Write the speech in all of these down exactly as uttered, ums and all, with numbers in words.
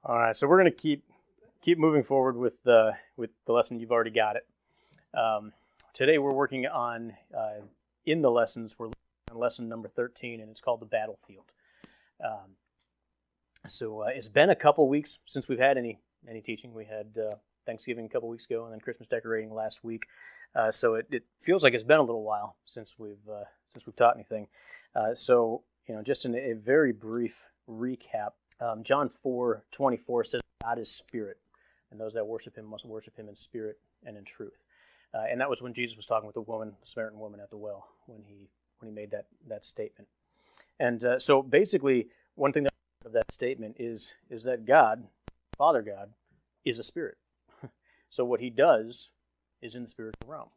All right, so we're going to keep keep moving forward with the with the lesson. You've already got it. Um, today we're working on uh, in the lessons. We're on lesson number thirteen, and it's called the battlefield. Um, so uh, it's been a couple weeks since we've had any any teaching. We had uh, Thanksgiving a couple weeks ago, and then Christmas decorating last week. Uh, so it, it feels like it's been a little while since we've uh, since we've taught anything. Uh, so you know, just in a very brief recap. Um, John four twenty-four says, God is spirit, and those that worship him must worship him in spirit and in truth. Uh, and that was when Jesus was talking with the woman, the Samaritan woman at the well, when he when he made that, that statement. And uh, so basically, one thing that of that statement is, is that God, Father God, is a spirit. So what he does is in the spiritual realm.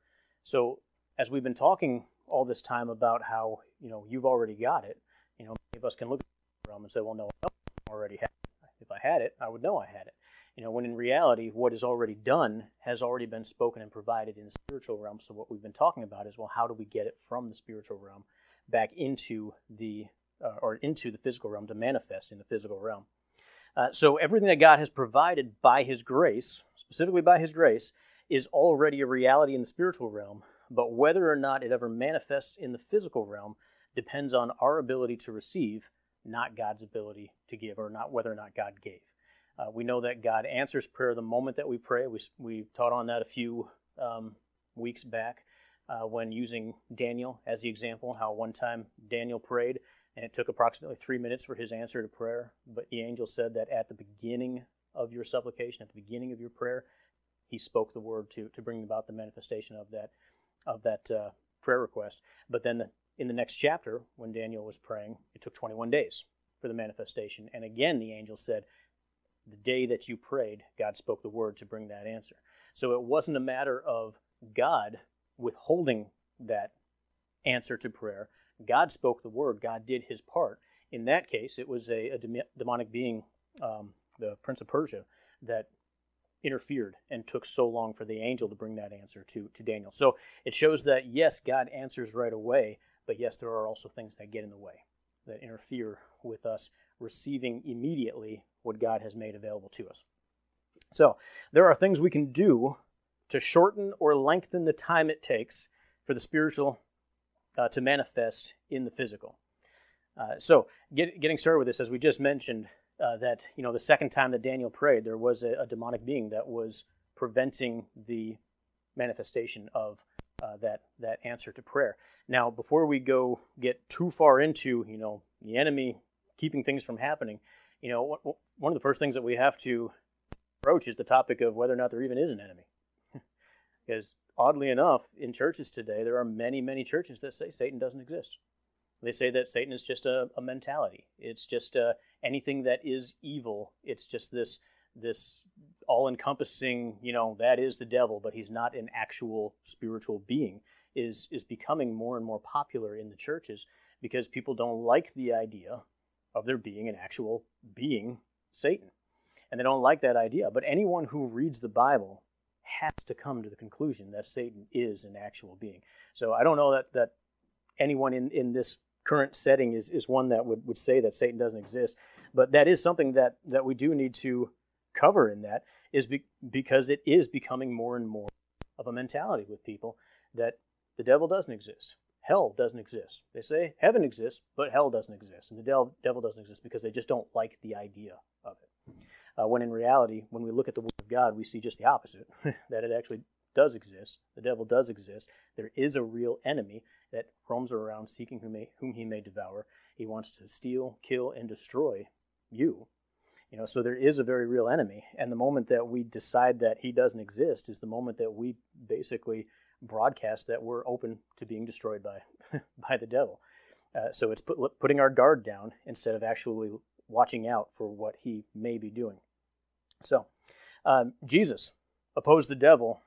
So as we've been talking all this time about how, you know, you've already got it, you know, many of us can look at the realm and say, well, no, I already had it. If I had it, I would know I had it. You know, when in reality, what is already done has already been spoken and provided in the spiritual realm. So what we've been talking about is, well, how do we get it from the spiritual realm back into the uh, or into the physical realm to manifest in the physical realm? Uh, so everything that God has provided by His grace, specifically by His grace, is already a reality in the spiritual realm. But whether or not it ever manifests in the physical realm depends on our ability to receive, not God's ability to give, or not whether or not God gave. Uh, we know that God answers prayer the moment that we pray. We we taught on that a few um, weeks back uh, when using Daniel as the example, how one time Daniel prayed, and it took approximately three minutes for his answer to prayer. But the angel said that at the beginning of your supplication, at the beginning of your prayer, he spoke the word to, to bring about the manifestation of that, of that uh, prayer request. But then the In the next chapter, when Daniel was praying, it took twenty-one days for the manifestation. And again, the angel said, the day that you prayed, God spoke the word to bring that answer. So it wasn't a matter of God withholding that answer to prayer. God spoke the word. God did his part. In that case, it was a, a demonic being, um, the Prince of Persia, that interfered and took so long for the angel to bring that answer to, to Daniel. So it shows that, yes, God answers right away, but yes, there are also things that get in the way, that interfere with us receiving immediately what God has made available to us. So there are things we can do to shorten or lengthen the time it takes for the spiritual uh, to manifest in the physical. Uh, so get, getting started with this, as we just mentioned, uh, that you know the second time that Daniel prayed, there was a, a demonic being that was preventing the manifestation of uh, that that answer to prayer. Now, before we go get too far into, you know, the enemy keeping things from happening, you know, one of the first things that we have to approach is the topic of whether or not there even is an enemy. Because oddly enough, in churches today, there are many, many churches that say Satan doesn't exist. They say that Satan is just a, a mentality. It's just uh, anything that is evil. It's just this this all-encompassing, you know, that is the devil, but he's not an actual spiritual being. is is becoming more and more popular in the churches because people don't like the idea of there being an actual being, Satan. And they don't like that idea. But anyone who reads the Bible has to come to the conclusion that Satan is an actual being. So I don't know that, that anyone in, in this current setting is, is one that would, would say that Satan doesn't exist. But that is something that, that we do need to cover in that, is be, because it is becoming more and more of a mentality with people that the devil doesn't exist. Hell doesn't exist. They say heaven exists, but hell doesn't exist. And the devil, devil doesn't exist because they just don't like the idea of it. Uh, when in reality, when we look at the Word of God, we see just the opposite, that it actually does exist. The devil does exist. There is a real enemy that roams around seeking whom, may, whom he may devour. He wants to steal, kill, and destroy you. You know, so there is a very real enemy. And the moment that we decide that he doesn't exist is the moment that we basically broadcast that we're open to being destroyed by by the devil. Uh, so it's put, putting our guard down instead of actually watching out for what he may be doing. So um, Jesus opposed the devil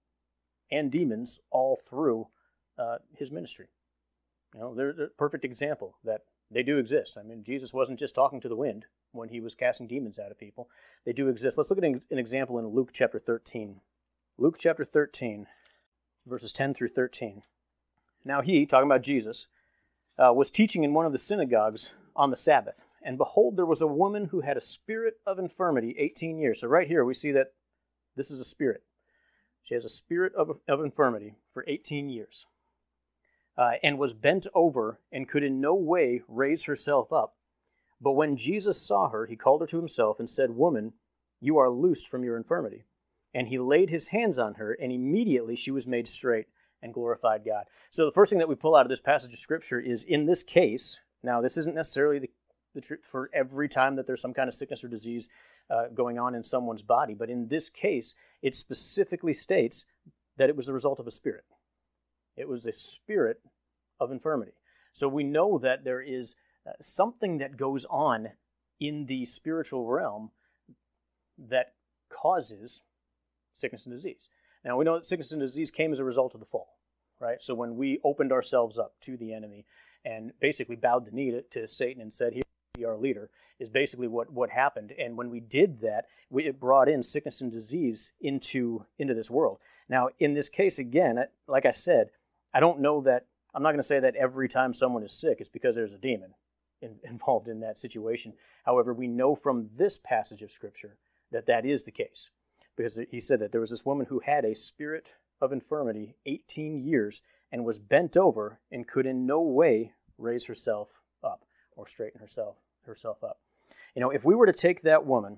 and demons all through uh, his ministry. You know, they're, they're a perfect example that they do exist. I mean, Jesus wasn't just talking to the wind when he was casting demons out of people. They do exist. Let's look at an, an example in Luke chapter thirteen. Luke chapter thirteen. Verses ten through thirteen. Now he, talking about Jesus, uh, was teaching in one of the synagogues on the Sabbath, and behold, there was a woman who had a spirit of infirmity eighteen years. So right here we see that this is a spirit. She has a spirit of, of infirmity for eighteen years, uh, and was bent over and could in no way raise herself up. But when Jesus saw her, he called her to himself and said, Woman, you are loosed from your infirmity. And he laid his hands on her, and immediately she was made straight and glorified God. So the first thing that we pull out of this passage of Scripture is, in this case, now this isn't necessarily the, the truth for every time that there's some kind of sickness or disease uh, going on in someone's body, but in this case, it specifically states that it was the result of a spirit. It was a spirit of infirmity. So we know that there is uh, something that goes on in the spiritual realm that causes sickness and disease. Now, we know that sickness and disease came as a result of the fall, right? So when we opened ourselves up to the enemy and basically bowed the knee to, to Satan and said, here, be our leader, is basically what, what happened. And when we did that, we, it brought in sickness and disease into, into this world. Now, in this case, again, like I said, I don't know that, I'm not going to say that every time someone is sick, it's because there's a demon in, involved in that situation. However, we know from this passage of Scripture that that is the case. Because he said that there was this woman who had a spirit of infirmity eighteen years and was bent over and could in no way raise herself up or straighten herself herself up. You know, if we were to take that woman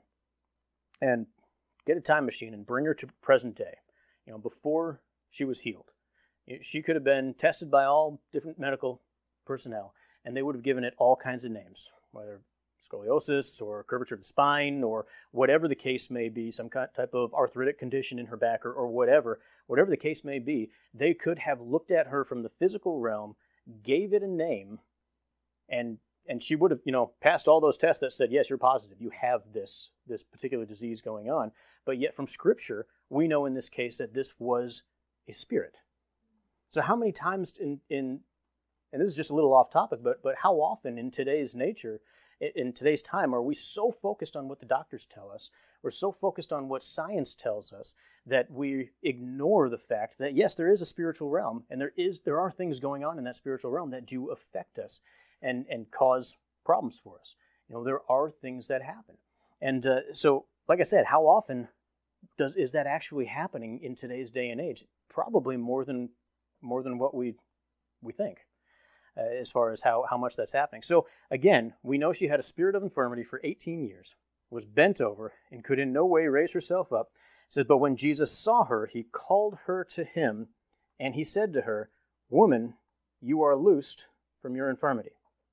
and get a time machine and bring her to present day, you know, before she was healed, she could have been tested by all different medical personnel, and they would have given it all kinds of names, whether scoliosis or curvature of the spine or whatever the case may be, some kind type of arthritic condition in her back or, or whatever, whatever the case may be, they could have looked at her from the physical realm, gave it a name, and and she would have, you know, passed all those tests that said, yes, you're positive, you have this, this particular disease going on. But yet from Scripture, we know in this case that this was a spirit. So how many times in, in and this is just a little off topic, but but how often in today's nature, in today's time, are we so focused on what the doctors tell us, we're so focused on what science tells us, that we ignore the fact that, yes, there is a spiritual realm, and there is there are things going on in that spiritual realm that do affect us and, and cause problems for us. You know, there are things that happen. And uh, so, like I said, how often does is that actually happening in today's day and age? Probably more than more than what we we think. Uh, as far as how, how much that's happening. So again, we know she had a spirit of infirmity for eighteen years, was bent over, and could in no way raise herself up. It says, but when Jesus saw her, he called her to him, and he said to her, Woman, you are loosed from your infirmity.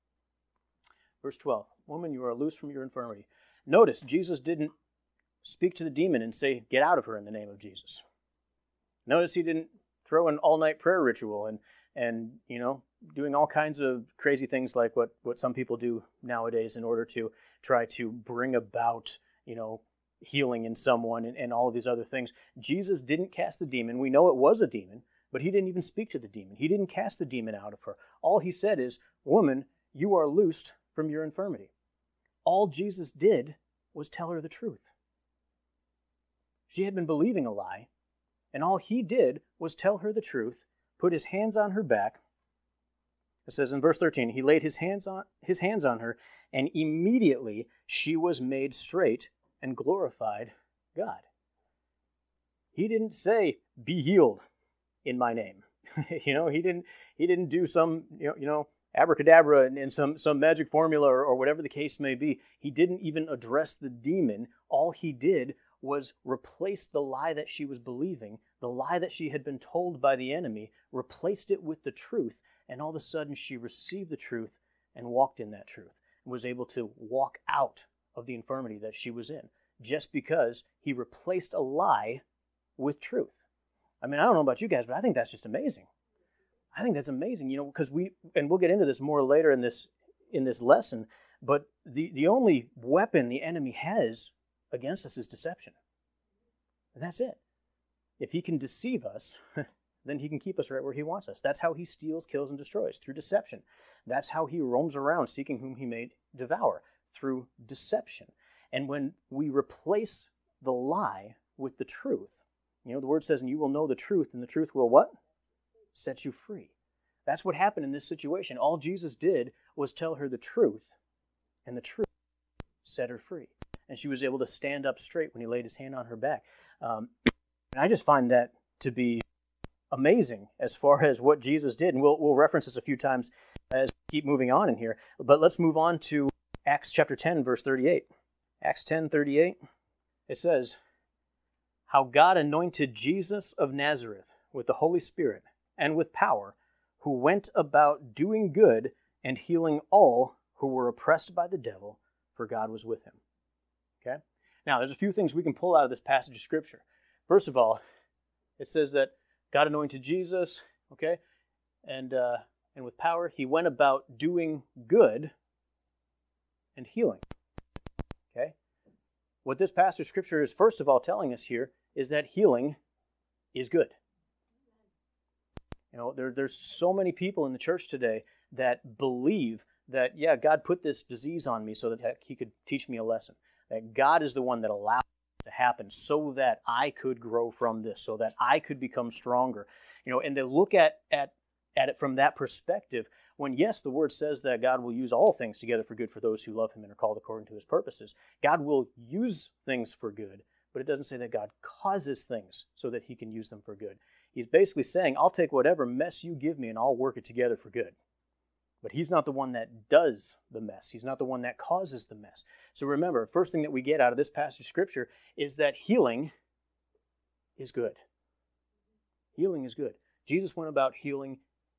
Verse twelve, Woman, you are loosed from your infirmity. Notice, Jesus didn't speak to the demon and say, get out of her in the name of Jesus. Notice he didn't throw an all-night prayer ritual and, and you know, doing all kinds of crazy things like what, what some people do nowadays in order to try to bring about, you know, healing in someone and, and all of these other things. Jesus didn't cast the demon. We know it was a demon, but he didn't even speak to the demon. He didn't cast the demon out of her. All he said is, Woman, you are loosed from your infirmity. All Jesus did was tell her the truth. She had been believing a lie, and all he did was tell her the truth, put his hands on her back. It says in verse thirteen, he laid his hands on his hands on her, and immediately she was made straight and glorified God. He didn't say, be healed in my name. you know, he didn't he didn't do some, you know, you know abracadabra and, and some, some magic formula or, or whatever the case may be. He didn't even address the demon. All he did was replace the lie that she was believing, the lie that she had been told by the enemy, replaced it with the truth. And all of a sudden, she received the truth and walked in that truth and was able to walk out of the infirmity that she was in just because he replaced a lie with truth. I mean, I don't know about you guys, but I think that's just amazing. I think that's amazing, you know, because we, and we'll get into this more later in this in this lesson, but the, the only weapon the enemy has against us is deception. And that's it. If he can deceive us, then he can keep us right where he wants us. That's how he steals, kills, and destroys, through deception. That's how he roams around seeking whom he may devour, through deception. And when we replace the lie with the truth, you know, the word says, and you will know the truth, and the truth will what? Set you free. That's what happened in this situation. All Jesus did was tell her the truth, and the truth set her free. And she was able to stand up straight when he laid his hand on her back. Um, and I just find that to be amazing as far as what Jesus did. And we'll, we'll reference this a few times as we keep moving on in here. But let's move on to Acts chapter ten, verse thirty-eight. Acts ten, thirty-eight. It says, how God anointed Jesus of Nazareth with the Holy Spirit and with power, who went about doing good and healing all who were oppressed by the devil, for God was with him. Okay? Now, there's a few things we can pull out of this passage of Scripture. First of all, it says that God anointed Jesus, okay, and uh, and with power, he went about doing good and healing. Okay? What this passage of Scripture is first of all telling us here is that healing is good. You know, there, there's so many people in the church today that believe that, yeah, God put this disease on me so that he could teach me a lesson. That God is the one that allowed it to happen so that I could grow from this, so that I could become stronger. You know, and to look at, at, at it from that perspective, when, yes, the Word says that God will use all things together for good for those who love him and are called according to his purposes. God will use things for good, but it doesn't say that God causes things so that he can use them for good. He's basically saying, I'll take whatever mess you give me and I'll work it together for good. But he's not the one that does the mess. He's not the one that causes the mess. So remember, first thing that we get out of this passage of Scripture is that healing is good. Healing is good. Jesus went about healing,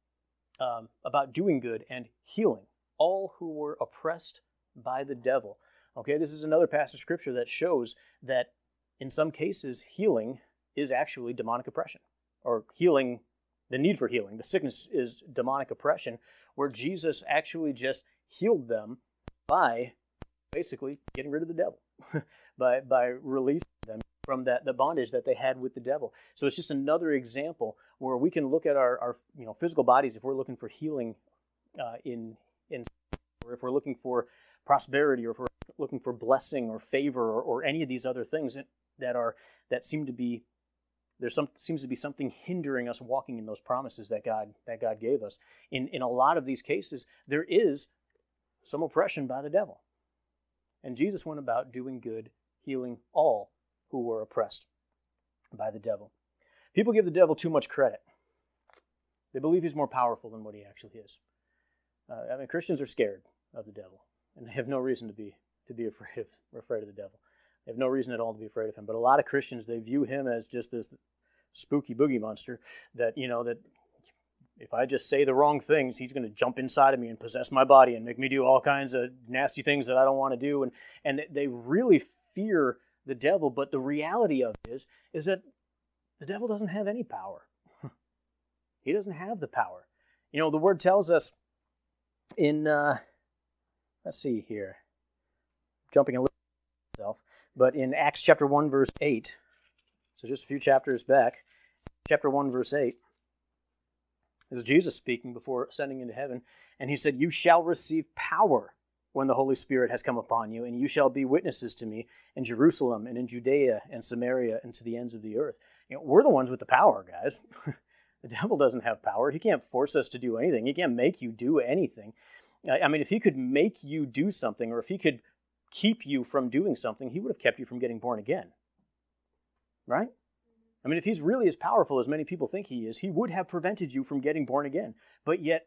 um, about doing good and healing all who were oppressed by the devil. Okay, this is another passage of Scripture that shows that in some cases, healing is actually demonic oppression. Or healing, the need for healing. The sickness is demonic oppression, where Jesus actually just healed them by basically getting rid of the devil, by by releasing them from that the bondage that they had with the devil. So it's just another example where we can look at our, our you know physical bodies if we're looking for healing uh, in in or if we're looking for prosperity, or if we're looking for blessing or favor, or, or any of these other things that, that are that seem to be There some, seems to be something hindering us walking in those promises that God that God gave us. In, in a lot of these cases, there is some oppression by the devil. And Jesus went about doing good, healing all who were oppressed by the devil. People give the devil too much credit. They believe he's more powerful than what he actually is. Uh, I mean, Christians are scared of the devil, and they have no reason to be to be afraid of, afraid of the devil. They have no reason at all to be afraid of him. But a lot of Christians, they view him as just this spooky boogie monster that, you know, that if I just say the wrong things, he's going to jump inside of me and possess my body and make me do all kinds of nasty things that I don't want to do. And, and they really fear the devil. But the reality of it is, is that the devil doesn't have any power. He doesn't have the power. You know, the Word tells us in, uh, let's see here, jumping a little bit myself, but in Acts chapter one, verse eight, so just a few chapters back, chapter one, verse eight, this is Jesus speaking before ascending into heaven, and he said, you shall receive power when the Holy Spirit has come upon you, and you shall be witnesses to me in Jerusalem and in Judea and Samaria and to the ends of the earth. You know, we're the ones with the power, guys. The devil doesn't have power. He can't force us to do anything. He can't make you do anything. I mean, if he could make you do something, or if he could keep you from doing something, he would have kept you from getting born again. Right? I mean, if he's really as powerful as many people think he is, he would have prevented you from getting born again. But yet,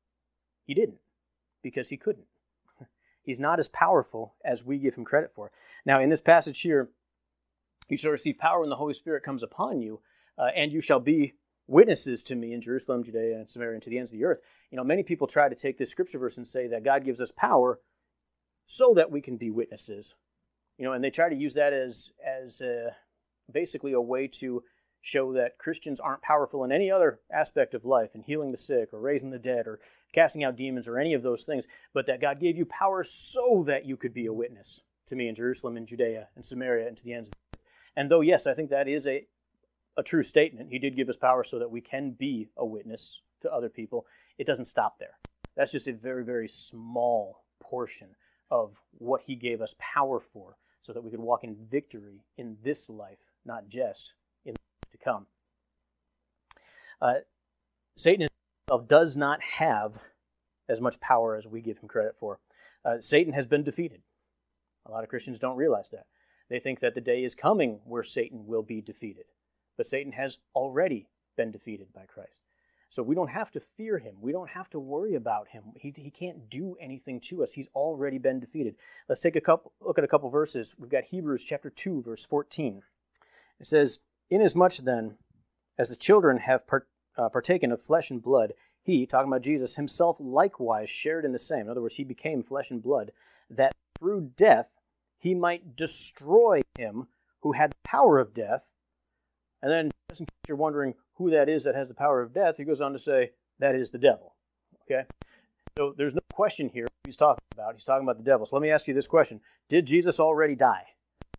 he didn't, because he couldn't. He's not as powerful as we give him credit for. Now, in this passage here, you shall receive power when the Holy Spirit comes upon you, uh, and you shall be witnesses to me in Jerusalem, Judea, and Samaria, and to the ends of the earth. You know, many people try to take this scripture verse and say that God gives us power so that we can be witnesses. You know, and they try to use that as as a, basically a way to show that Christians aren't powerful in any other aspect of life, in healing the sick or raising the dead or casting out demons or any of those things, but that God gave you power so that you could be a witness to me in Jerusalem and Judea and Samaria and to the ends of the earth. And though, yes, I think that is a, a true statement, he did give us power so that we can be a witness to other people, it doesn't stop there. That's just a very, very small portion of what he gave us power for, so that we could walk in victory in this life, not just in the life to come. Uh, Satan himself does not have as much power as we give him credit for. Uh, Satan has been defeated. A lot of Christians don't realize that. They think that the day is coming where Satan will be defeated. But Satan has already been defeated by Christ. So we don't have to fear him. We don't have to worry about him. He, he can't do anything to us. He's already been defeated. Let's take a couple look at a couple verses. We've got Hebrews chapter two, verse fourteen. It says, "Inasmuch then as the children have part, uh, partaken of flesh and blood, he," talking about Jesus, "himself likewise shared in the same." In other words, he became flesh and blood, "that through death he might destroy him who had the power of death." And then, just in case you're wondering who that is that has the power of death, he goes on to say, that is the devil. Okay? So there's no question here who he's talking about. He's talking about the devil. So let me ask you this question. Did Jesus already die?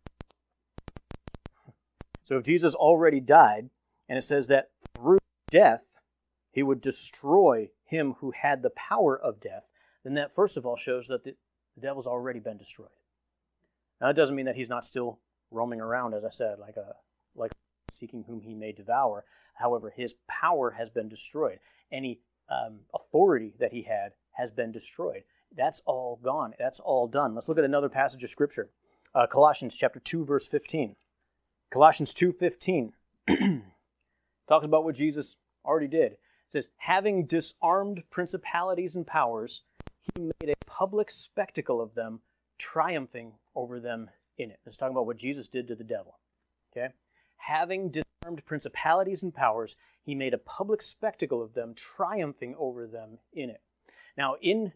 So if Jesus already died, and it says that through death he would destroy him who had the power of death, then that first of all shows that the, the devil's already been destroyed. Now, it doesn't mean that he's not still roaming around, as I said, like a like seeking whom he may devour. However, his power has been destroyed. Any um, authority that he had has been destroyed. That's all gone. That's all done. Let's look at another passage of Scripture. Uh, Colossians chapter two, verse fifteen. Colossians two fifteen talks about what Jesus already did. It says, "Having disarmed principalities and powers, he made a public spectacle of them, triumphing over them in it." It's talking about what Jesus did to the devil. Okay? "Having disarmed principalities and powers, he made a public spectacle of them, triumphing over them in it." Now, in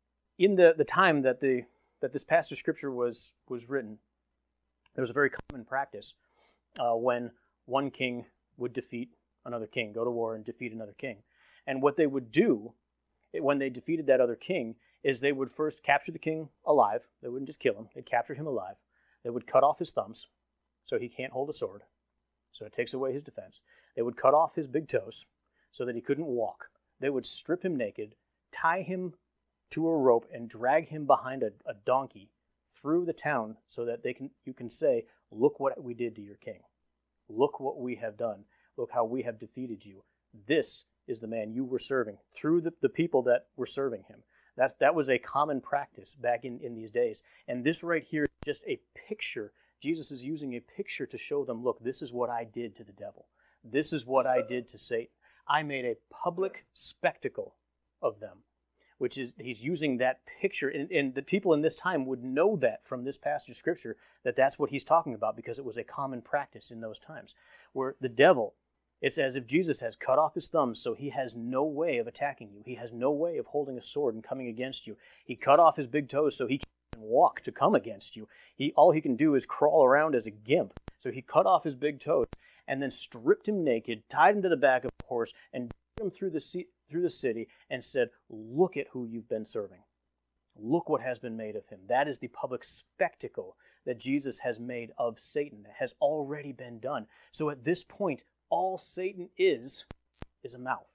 in the, the time that the that this passage of Scripture was was written, there was a very common practice uh, when one king would defeat another king, go to war and defeat another king. And what they would do when they defeated that other king is they would first capture the king alive. They wouldn't just kill him. They'd capture him alive. They would cut off his thumbs so he can't hold a sword. So it takes away his defense. They would cut off his big toes so that he couldn't walk. They would strip him naked, tie him to a rope, and drag him behind a, a donkey through the town so that they can you can say, "Look what we did to your king. Look what we have done. Look how we have defeated you. This is the man you were serving," through the, the people that were serving him. That, that was a common practice back in, in these days. And this right here is just a picture. Jesus is using a picture to show them, look, this is what I did to the devil. This is what I did to Satan. I made a public spectacle of them, which is, he's using that picture. And, and the people in this time would know that from this passage of Scripture, that that's what he's talking about, because it was a common practice in those times. Where the devil, it's as if Jesus has cut off his thumbs, so he has no way of attacking you. He has no way of holding a sword and coming against you. He cut off his big toes so he can't walk to come against you. He all he can do is crawl around as a gimp. So he cut off his big toes and then stripped him naked, tied him to the back of a horse, and dragged him through the sea, through the city, and said, "Look at who you've been serving. Look what has been made of him." That is the public spectacle that Jesus has made of Satan. That has already been done. So at this point, all Satan is, is a mouth.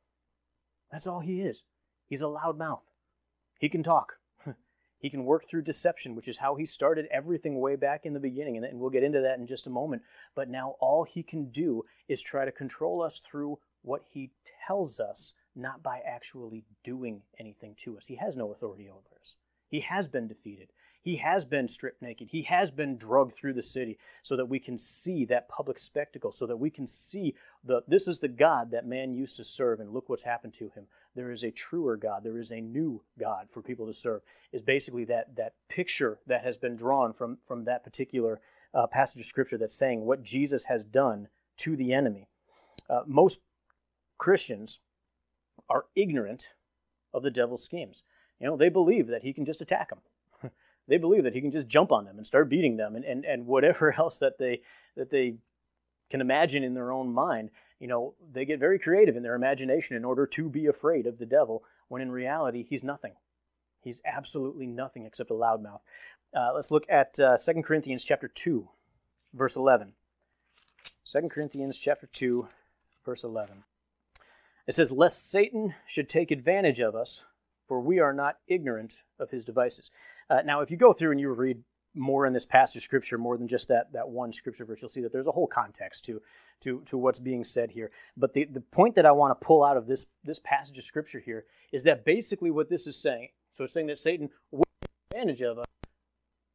That's all he is. He's a loud mouth. He can talk. He can work through deception, which is how he started everything way back in the beginning, and we'll get into that in just a moment. But now all he can do is try to control us through what he tells us, not by actually doing anything to us. He has no authority over us. He has been defeated. He has been stripped naked. He has been drugged through the city so that we can see that public spectacle, so that we can see the this is the God that man used to serve, and look what's happened to him. There is a truer God. There is a new God for people to serve. Is basically that that picture that has been drawn from, from that particular uh, passage of Scripture that's saying what Jesus has done to the enemy. Uh, most Christians are ignorant of the devil's schemes. You know, they believe that he can just attack them. They believe that he can just jump on them and start beating them and, and, and whatever else that they that they can imagine in their own mind. You know, they get very creative in their imagination in order to be afraid of the devil, when in reality, he's nothing. He's absolutely nothing except a loudmouth. Uh, let's look at uh, Second Corinthians chapter two, verse eleven. Second Corinthians chapter two, verse eleven. It says, "Lest Satan should take advantage of us, for we are not ignorant of his devices." Uh, now, if you go through and you read more in this passage of Scripture, more than just that, that one Scripture verse, you'll see that there's a whole context to, to, to what's being said here. But the, the point that I want to pull out of this, this passage of Scripture here is that basically what this is saying, so it's saying that Satan will take advantage of us,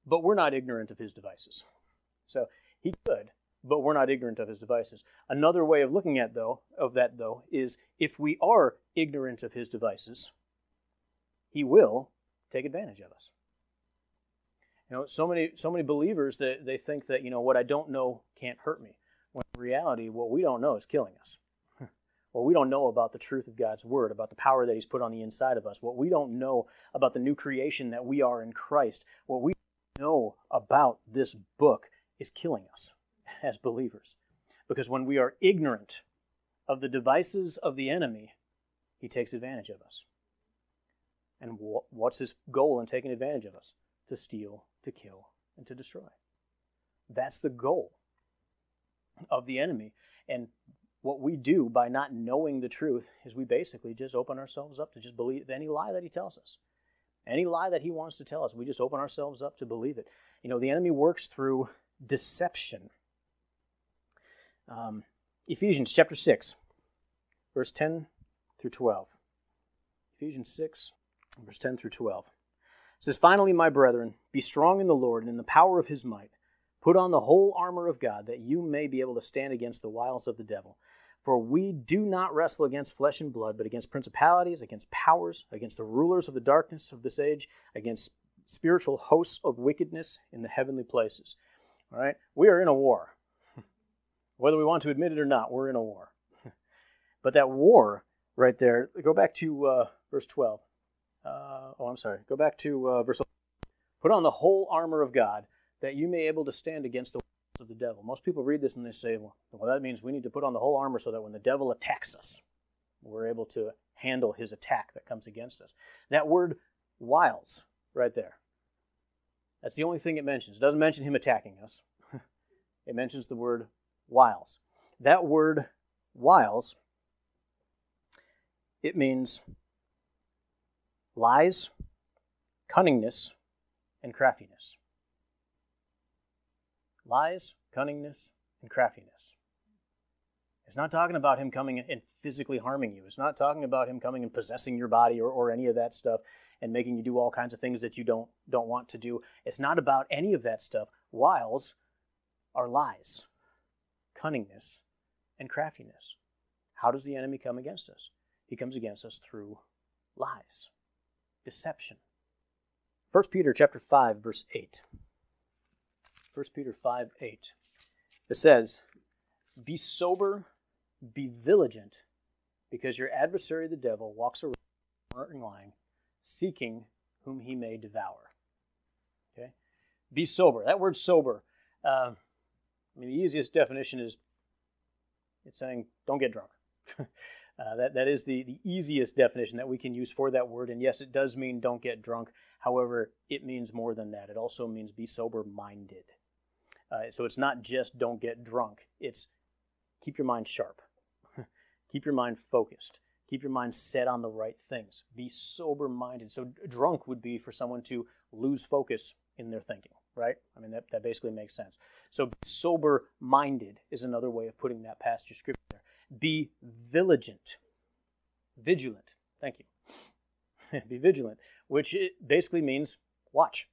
but we're not ignorant of his devices. So he could, but we're not ignorant of his devices. Another way of looking at though of that though is if we are ignorant of his devices, he will take advantage of us. You know, so many so many believers that they think that, you know, what I don't know can't hurt me. When in reality, what we don't know is killing us. What we don't know about the truth of God's word, about the power that he's put on the inside of us, what we don't know about the new creation that we are in Christ, what we know about this book is killing us as believers. Because when we are ignorant of the devices of the enemy, he takes advantage of us. And what's his goal in taking advantage of us? To steal, to kill, and to destroy. That's the goal of the enemy. And what we do by not knowing the truth is we basically just open ourselves up to just believe any lie that he tells us. Any lie that he wants to tell us, we just open ourselves up to believe it. You know, the enemy works through deception. Um, Ephesians chapter six, verse ten through twelve. Ephesians six, verse ten through twelve. It says, "Finally, my brethren, be strong in the Lord and in the power of his might. Put on the whole armor of God, that you may be able to stand against the wiles of the devil. For we do not wrestle against flesh and blood, but against principalities, against powers, against the rulers of the darkness of this age, against spiritual hosts of wickedness in the heavenly places." All right? We are in a war. Whether we want to admit it or not, we're in a war. But that war right there, go back to uh, verse twelve. Uh, oh, I'm sorry. Go back to uh, verse eleven. "Put on the whole armor of God, that you may be able to stand against the wiles of the devil." Most people read this and they say, well, well, that means we need to put on the whole armor so that when the devil attacks us, we're able to handle his attack that comes against us. That word wiles right there, that's the only thing it mentions. It doesn't mention him attacking us. It mentions the word wiles. That word wiles, it means lies, cunningness, and craftiness. Lies, cunningness, and craftiness. It's not talking about him coming and physically harming you. It's not talking about him coming and possessing your body or, or any of that stuff and making you do all kinds of things that you don't, don't want to do. It's not about any of that stuff. Wiles are lies, cunningness, and craftiness. How does the enemy come against us? He comes against us through lies, deception. First Peter chapter five, verse eight. First Peter five, eight. It says, "Be sober, be vigilant, because your adversary the devil walks around and lying, seeking whom he may devour." Okay? Be sober. That word sober, uh, I mean, the easiest definition is it's saying don't get drunk. uh, that, that is the, the easiest definition that we can use for that word. And yes, it does mean don't get drunk. However, it means more than that. It also means be sober-minded. Uh, so it's not just don't get drunk. It's keep your mind sharp. Keep your mind focused. Keep your mind set on the right things. Be sober-minded. So drunk would be for someone to lose focus in their thinking, right? I mean, that, that basically makes sense. So sober-minded is another way of putting that passage of Scripture there. Be vigilant. Vigilant. Thank you. Be vigilant, which it basically means watch.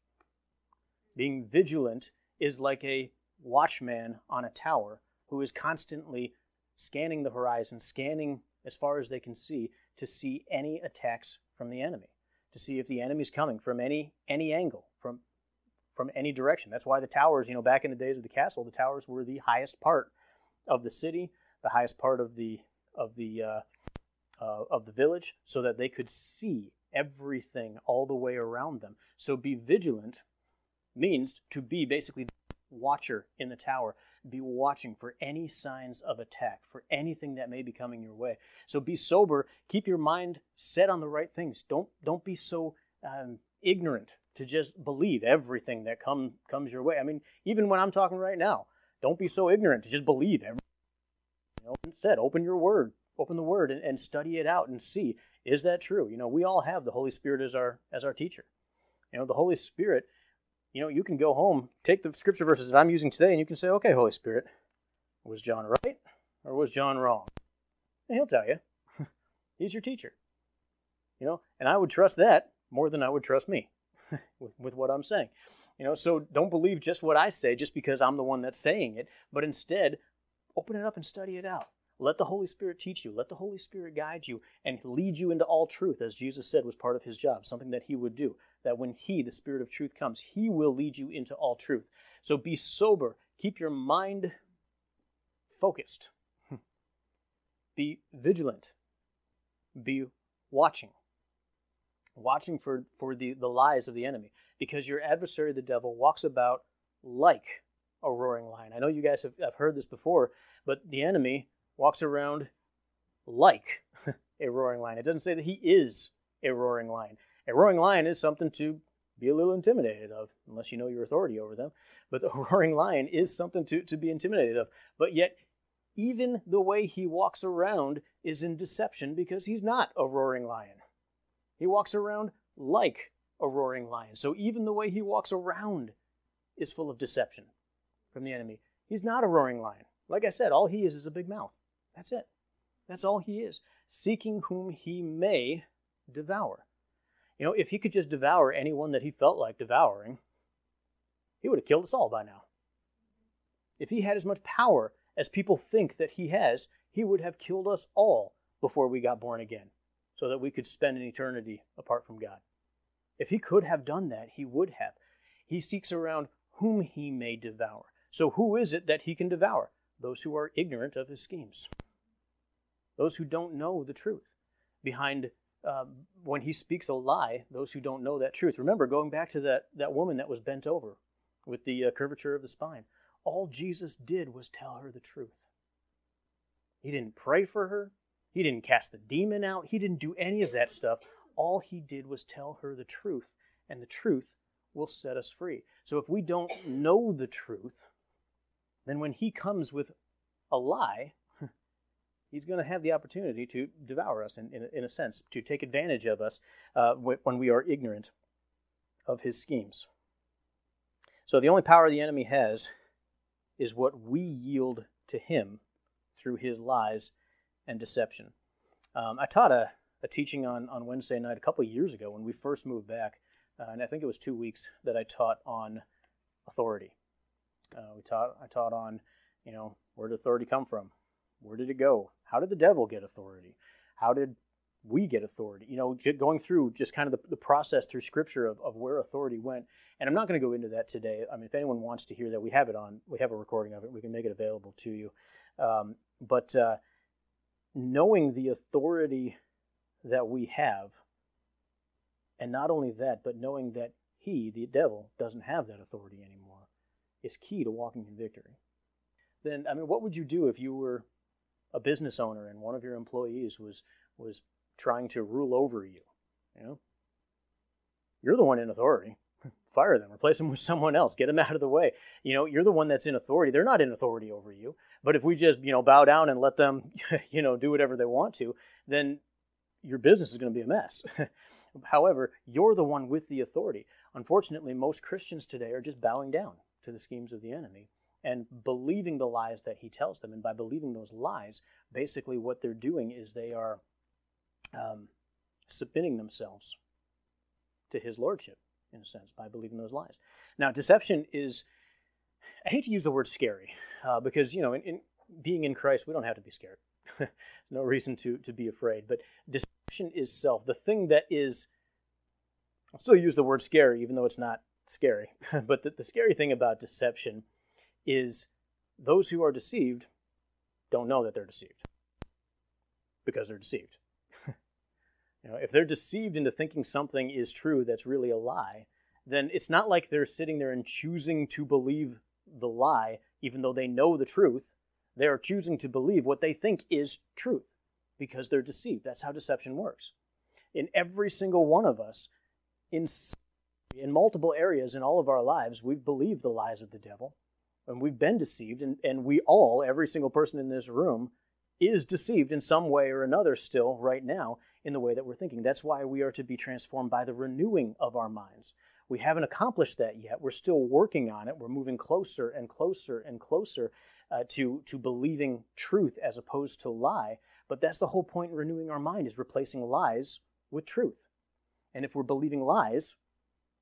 Being vigilant is like a watchman on a tower who is constantly scanning the horizon, scanning as far as they can see to see any attacks from the enemy, to see if the enemy's coming from any any angle, from from any direction. That's why the towers, you know, back in the days of the castle, the towers were the highest part of the city, the highest part of the of the uh, uh, of the village, so that they could see everything all the way around them. So be vigilant means to be basically the watcher in the tower. Be watching for any signs of attack, for anything that may be coming your way. So be sober. Keep your mind set on the right things. Don't don't be so um, ignorant to just believe everything that come, comes your way. I mean, even when I'm talking right now, don't be so ignorant to just believe everything. You know, instead, open your word, open the word, and, and study it out and see, is that true? You know, we all have the Holy Spirit as our as our teacher. You know, the Holy Spirit. You know, you can go home, take the scripture verses that I'm using today, and you can say, okay, Holy Spirit, was John right or was John wrong? And he'll tell you. He's your teacher. You know, and I would trust that more than I would trust me with, with what I'm saying. You know, so don't believe just what I say just because I'm the one that's saying it, but instead, open it up and study it out. Let the Holy Spirit teach you. Let the Holy Spirit guide you and lead you into all truth, as Jesus said was part of his job, something that he would do. That when he, the Spirit of truth, comes, he will lead you into all truth. So be sober. Keep your mind focused. Be vigilant. Be watching. Watching for, for the, the lies of the enemy. Because your adversary, the devil, walks about like a roaring lion. I know you guys have, have heard this before, but the enemy walks around like a roaring lion. It doesn't say that he is a roaring lion. A roaring lion is something to be a little intimidated of, unless you know your authority over them. But a roaring lion is something to, to be intimidated of. But yet, even the way he walks around is in deception, because he's not a roaring lion. He walks around like a roaring lion. So even the way he walks around is full of deception from the enemy. He's not a roaring lion. Like I said, all he is is a big mouth. That's it. That's all he is. Seeking whom he may devour. You know, if he could just devour anyone that he felt like devouring, he would have killed us all by now. If he had as much power as people think that he has, he would have killed us all before we got born again, so that we could spend an eternity apart from God. If he could have done that, he would have. He seeks around whom he may devour. So who is it that he can devour? Those who are ignorant of his schemes. Those who don't know the truth. Behind, uh, when he speaks a lie, those who don't know that truth. Remember, going back to that, that woman that was bent over with the uh, curvature of the spine. All Jesus did was tell her the truth. He didn't pray for her. He didn't cast the demon out. He didn't do any of that stuff. All he did was tell her the truth, and the truth will set us free. So if we don't know the truth, then when he comes with a lie, he's going to have the opportunity to devour us, in, in, in a sense, to take advantage of us uh, when we are ignorant of his schemes. So the only power the enemy has is what we yield to him through his lies and deception. Um, I taught a, a teaching on, on Wednesday night a couple of years ago when we first moved back, uh, and I think it was two weeks that I taught on authority. Uh, we taught I taught on, you know, where did authority come from? Where did it go? How did the devil get authority? How did we get authority? You know, going through just kind of the, the process through Scripture of, of where authority went. And I'm not going to go into that today. I mean, if anyone wants to hear that, we have it on. We have a recording of it. We can make it available to you. Um, but uh, knowing the authority that we have, and not only that, but knowing that he, the devil, doesn't have that authority anymore, is key to walking in victory. Then, I mean, what would you do if you were a business owner and one of your employees was was trying to rule over you? You know, you're the one in authority. Fire them, replace them with someone else, get them out of the way. You know, you're the one that's in authority. They're not in authority over you. But if we just, you know, bow down and let them, you know, do whatever they want to, then your business is going to be a mess. However, you're the one with the authority. Unfortunately, most Christians today are just bowing down to the schemes of the enemy and believing the lies that he tells them. And by believing those lies, basically what they're doing is they are um, submitting themselves to his lordship, in a sense, by believing those lies. Now, deception is, I hate to use the word scary, uh, because, you know, in, in being in Christ, we don't have to be scared. No reason to, to be afraid. But deception is self. The thing that is, I'll still use the word scary, even though it's not scary. But the, the scary thing about deception is those who are deceived don't know that they're deceived because they're deceived. You know, if they're deceived into thinking something is true that's really a lie, then it's not like they're sitting there and choosing to believe the lie, even though they know the truth. They are choosing to believe what they think is truth because they're deceived. That's how deception works. In every single one of us, in, in multiple areas in all of our lives, we've believed the lies of the devil, and we've been deceived, and, and we all, every single person in this room, is deceived in some way or another still right now in the way that we're thinking. That's why we are to be transformed by the renewing of our minds. We haven't accomplished that yet. We're still working on it. We're moving closer and closer and closer uh, to, to believing truth as opposed to lie. But that's the whole point in renewing our mind, is replacing lies with truth. And if we're believing lies,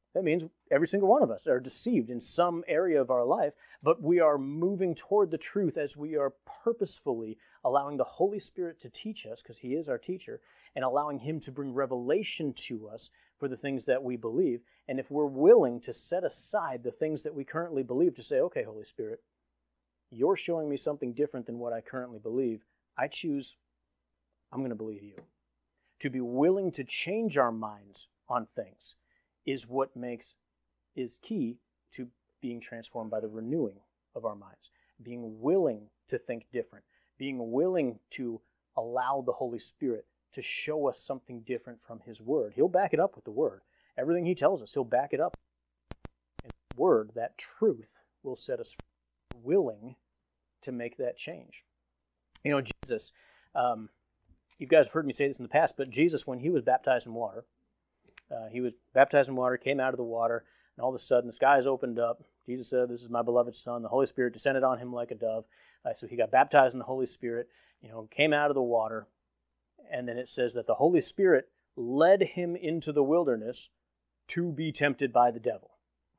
That means every single one of us are deceived in some area of our life, but we are moving toward the truth as we are purposefully allowing the Holy Spirit to teach us, because He is our teacher, and allowing Him to bring revelation to us for the things that we believe. And if we're willing to set aside the things that we currently believe to say, okay, Holy Spirit, you're showing me something different than what I currently believe, I choose, I'm going to believe you. To be willing to change our minds on things is what makes, is key to being transformed by the renewing of our minds. Being willing to think different. Being willing to allow the Holy Spirit to show us something different from His Word. He'll back it up with the Word. Everything He tells us, He'll back it up. And the Word, that truth, will set us willing to make that change. You know, Jesus, um, you guys have heard me say this in the past, but Jesus, when He was baptized in water, uh, He was baptized in water, came out of the water, and all of a sudden the skies opened up. Jesus said, "This is my beloved Son." The Holy Spirit descended on Him like a dove. Uh, so He got baptized in the Holy Spirit, you know, came out of the water, and then it says that the Holy Spirit led Him into the wilderness to be tempted by the devil.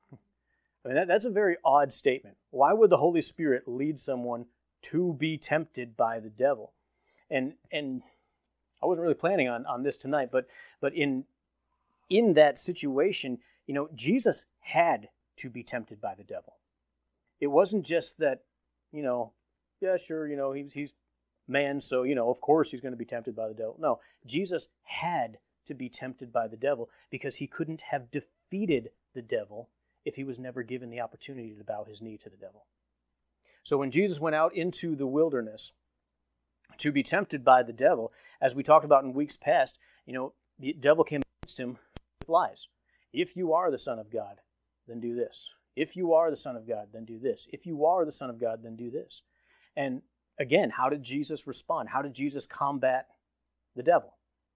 I mean, that, that's a very odd statement. Why would the Holy Spirit lead someone to be tempted by the devil? And and I wasn't really planning on, on this tonight, but but in in that situation, you know, Jesus had to be tempted by the devil. It wasn't just that, you know, yeah, sure, you know, he's he's man, so, you know, of course he's going to be tempted by the devil. No, Jesus had to be tempted by the devil because He couldn't have defeated the devil if He was never given the opportunity to bow His knee to the devil. So when Jesus went out into the wilderness to be tempted by the devil, as we talked about in weeks past, you know, the devil came against Him with lies. If you are the Son of God, then do this. If you are the Son of God, then do this. If you are the Son of God, then do this. And again, how did Jesus respond? How did Jesus combat the devil?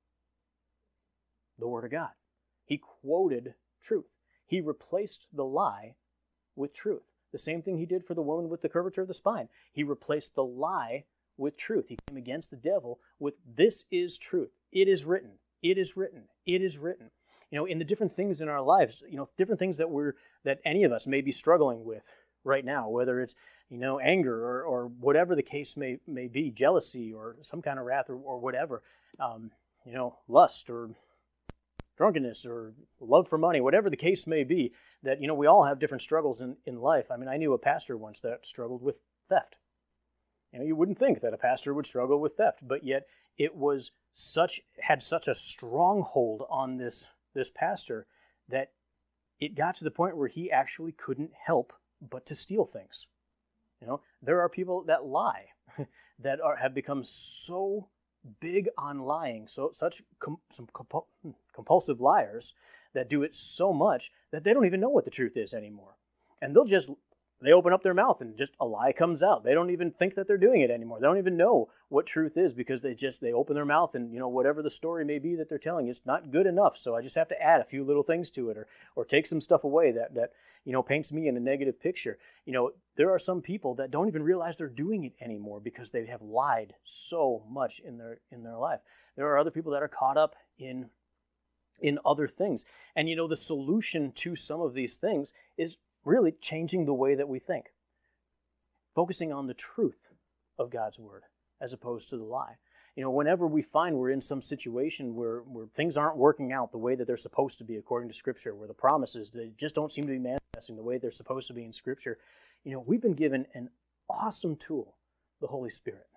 The Word of God. He quoted truth. He replaced the lie with truth. The same thing He did for the woman with the curvature of the spine. He replaced the lie with truth. He came against the devil with, "This is truth. It is written. It is written. It is written." You know, in the different things in our lives, you know, different things that we're, that any of us may be struggling with right now, whether it's, you know, anger or, or whatever the case may, may be, jealousy or some kind of wrath or, or whatever, um, you know, lust or drunkenness or love for money, whatever the case may be, that, you know, we all have different struggles in, in life. I mean, I knew a pastor once that struggled with theft. You know, you wouldn't think that a pastor would struggle with theft, but yet it was such, had such a stronghold on this, this pastor that it got to the point where he actually couldn't help but to steal things. You know, there are people that lie, that are have become so big on lying, so such com, some compul, compulsive liars that do it so much that they don't even know what the truth is anymore. And they'll just, they open up their mouth and just a lie comes out. They don't even think that they're doing it anymore. They don't even know what truth is because they just, they open their mouth and, you know, whatever the story may be that they're telling, it's not good enough. So I just have to add a few little things to it or, or take some stuff away that, that, you know, paints me in a negative picture. You know, there are some people that don't even realize they're doing it anymore because they have lied so much in their, in their life. There are other people that are caught up in, in other things. And, you know, the solution to some of these things is really changing the way that we think. Focusing on the truth of God's Word as opposed to the lie. You know, whenever we find we're in some situation where, where things aren't working out the way that they're supposed to be according to Scripture, where the promises, they just don't seem to be manifesting the way they're supposed to be in Scripture, you know, we've been given an awesome tool, the Holy Spirit,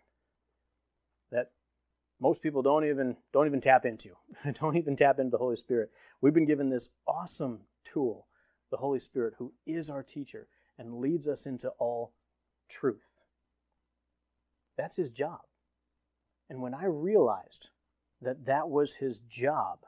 that most people don't even don't even tap into. Don't even tap into the Holy Spirit. We've been given this awesome tool, the Holy Spirit, who is our teacher and leads us into all truth. That's His job. And when I realized that that was His job,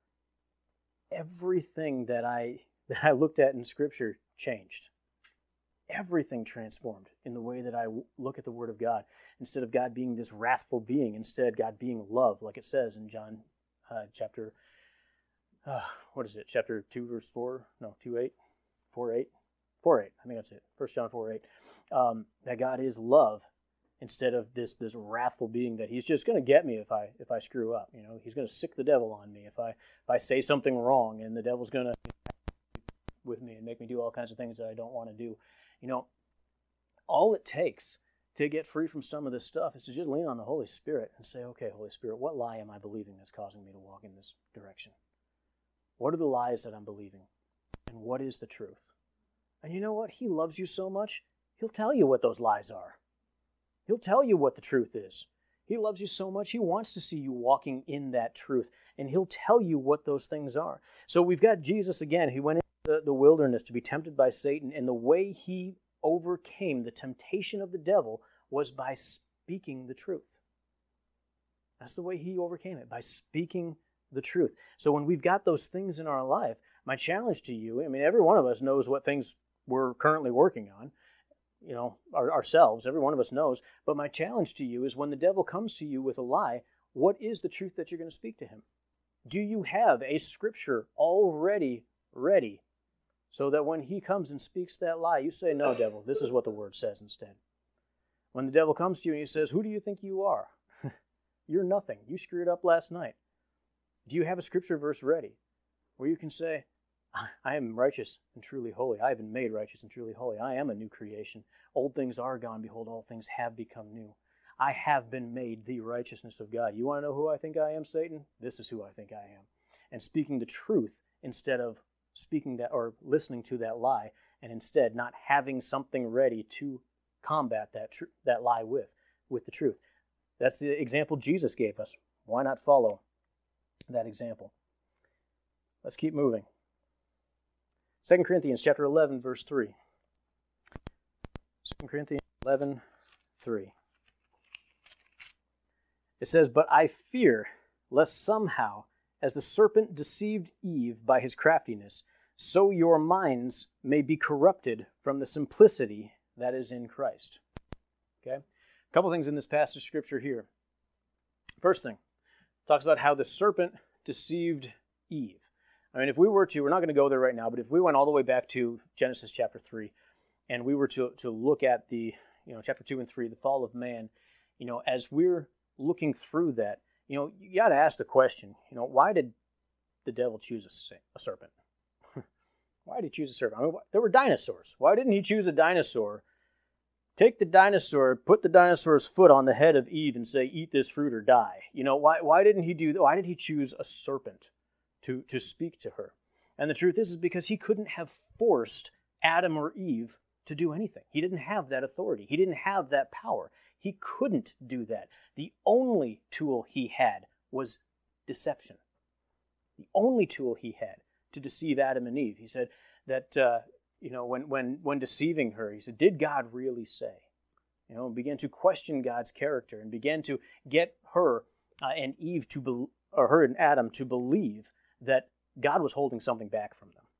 everything that I that I looked at in Scripture changed. Everything transformed in the way that I look at the Word of God. Instead of God being this wrathful being, instead God being love, like it says in John uh, chapter, uh, what is it, chapter two, verse four? No, two eight? four eight? four eight, I think that's it. First John four eight. Um, that God is love instead of this this wrathful being that He's just going to get me if I if I screw up. You know, He's going to sick the devil on me if I if I say something wrong, and the devil's going to with me and make me do all kinds of things that I don't want to do. You know, all it takes to get free from some of this stuff is to just lean on the Holy Spirit and say, okay, Holy Spirit, what lie am I believing that's causing me to walk in this direction? What are the lies that I'm believing? And what is the truth? And you know what? He loves you so much, he'll tell you what those lies are. He'll tell you what the truth is. He loves you so much, he wants to see you walking in that truth. And he'll tell you what those things are. So we've got Jesus again. He went into the, the wilderness to be tempted by Satan. And the way he overcame the temptation of the devil was by speaking the truth. That's the way he overcame it, by speaking the truth. So when we've got those things in our life, my challenge to you, I mean, every one of us knows what things we're currently working on, you know, our, ourselves. Every one of us knows. But my challenge to you is when the devil comes to you with a lie, what is the truth that you're going to speak to him? Do you have a scripture already ready so that when he comes and speaks that lie, you say, no, devil, this is what the word says instead. When the devil comes to you and he says, who do you think you are? You're nothing. You screwed up last night. Do you have a scripture verse ready where you can say, I am righteous and truly holy. I have been made righteous and truly holy. I am a new creation. Old things are gone. Behold, all things have become new. I have been made the righteousness of God. You want to know who I think I am, Satan? This is who I think I am. And speaking the truth instead of speaking that or listening to that lie, and instead not having something ready to combat that tr- that lie with, with the truth. That's the example Jesus gave us. Why not follow that example? Let's keep moving. Second Corinthians chapter eleven, verse three. Second Corinthians eleven, three. It says, but I fear lest somehow, as the serpent deceived Eve by his craftiness, so your minds may be corrupted from the simplicity that is in Christ. Okay? A couple things in this passage of Scripture here. First thing, talks about how the serpent deceived Eve. I mean, if we were to, we're not going to go there right now, but if we went all the way back to Genesis chapter three, and we were to, to look at the, you know, chapter two and three, the fall of man, you know, as we're looking through that, you know, you got to ask the question, you know, why did the devil choose a, a serpent? Why did he choose a serpent? I mean, there were dinosaurs. Why didn't he choose a dinosaur? Take the dinosaur, put the dinosaur's foot on the head of Eve and say, eat this fruit or die. You know, why why didn't he do that? Why did he choose a serpent to, to speak to her? And the truth is, is because he couldn't have forced Adam or Eve to do anything. He didn't have that authority. He didn't have that power. He couldn't do that. The only tool he had was deception. The only tool he had to deceive Adam and Eve. He said that, uh, you know, when, when, when deceiving her, he said, did God really say? You know, and began to question God's character and began to get her uh, and Eve to, be, or her and Adam to believe that God was holding something back from them.